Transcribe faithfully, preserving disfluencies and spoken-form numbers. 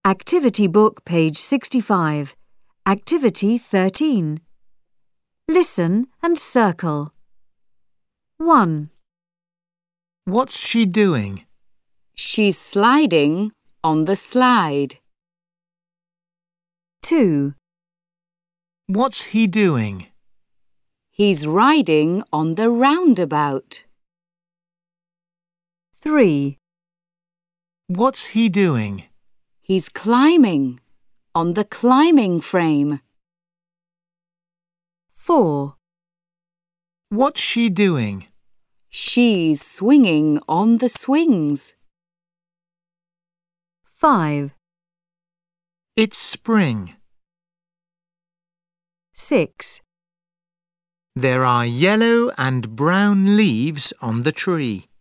Activity book, page sixty-five. Activity thirteen. Listen and circle. one. What's she doing? She's sliding on the slide. two. What's he doing? He's riding on the roundabout. three. What's he doing? He's climbing on the climbing frame. four. What's she doing? She's swinging on the swings. five. It's spring. six. There are yellow and brown leaves on the tree.